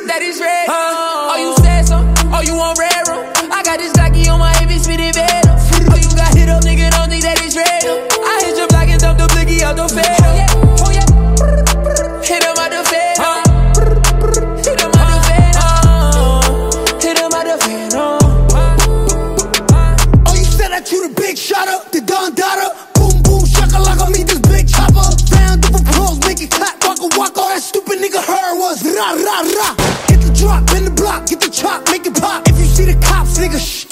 that it's red. Oh, you said some, oh, you on red room. I got this Glocky on my hip, it's fitted bed. Oh, you got hit up, nigga, don't think that it's red. I hit your block and dump the blicky out the fed. Oh, yeah. Hit him out the fed. Hit him out the fed. Hit him out the fed. Oh, you said that you the big shotter, the Don Dada. Boom, boom, shakalaka, meet this big chopper. Round different pros, make it clap, waka waka. All that stupid nigga heard was ra ra ra. Hit the drop, bend the block, get the chop, make it pop. If you see the cops, nigga, shh.